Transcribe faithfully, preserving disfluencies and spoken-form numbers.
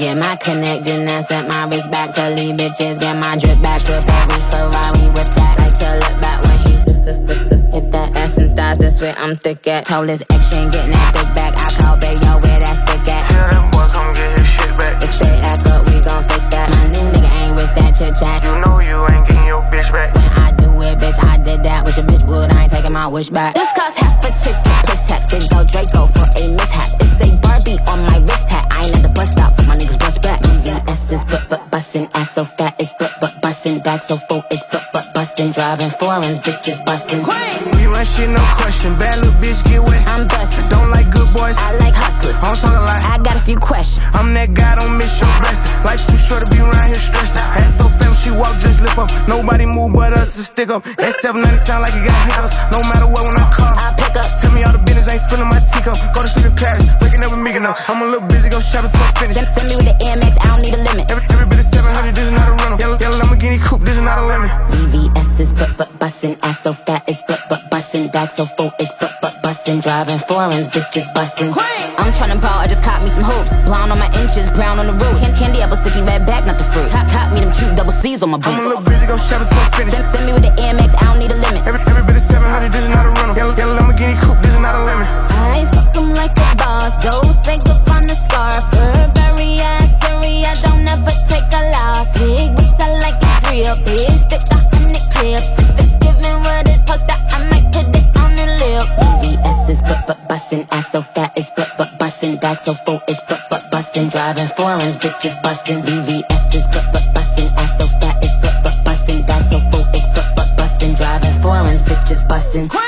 Yeah, my connection and sent my wrist back to leave bitches. Get my drip back, drip every Ferrari with that. Like to look back when he hit that ass and thighs, that's where I'm thick at. Told his ex she ain't getting that dick back. I call Bayo where that stick at. Tell that boy come get his shit back. If they act up, we gon' fix that. My new nigga ain't with that chit chat. You know you ain't getting your bitch back. When I do it, bitch, I did that. Wish a bitch would, I ain't taking my wish back. This cost half a ticket, plus tax. Big go Draco for a mishap. It's a Barbie on my wrist hat. I ain't at the bus stop, but my niggas bust back. M V S is but but bustin', ass so fat it's but but bustin', back so full it's but but bustin', driving foreigns, bitches bustin'. We run shit, no question. Bad little bitch get wet. I'm bustin'. Don't like good boys. I like hustlers. I don't talk a lot. I got a few questions. I'm that guy, don't miss your blessing. Life's too short to be around here stressing. Ass so fat, she walk, just lift up. Nobody move but us to stick up. That seven ninety sound like it got hiccups. No matter what, when I call, I pick up. Tell me all the business, ain't spilling my teacup. Go to sleep in Paris, waking up with me enough. I'm a little busy, go shopping till I finish. Send, send me with the M X, I don't need a limit. Every, every bit of seven hundred, this is not a rental. Yellow, yellow Lamborghini coupe, this is not a lemon. V V S is but but bustin', ass so fat it's but but bustin', back so full it's but but bustin', driving foreigns, bitches bustin'. I'm tryna ball, I just caught me some hoops. Blonde on my inches, brown on the roof. Can candy apple, sticky red back, not the fruit. Cop, cop me them cute double C's on my boot. I'm a little busy, go shopping till I finish. Send, send me with the M X, I don't need a limit. Every, every bit of seven hundred, this is not a rental. Yellow, yellow Lamborghini coupe, this is not a lemon. I fuck 'em like a boss, don't say up on the scarf. Burberry ass, I don't ever take a loss. Big whips, I like it real. Big stick, a hundred clips. If it's giving what it's supposed to, I might put it on the lip. V V S is but but bustin', ass so fat it's but but bustin', back so full it's but but bustin', driving foreigns, bitches bustin'. V V S is but but bustin', ass so fat it's but but bustin', back so full it's but but bustin', driving foreigns, bitches bustin'.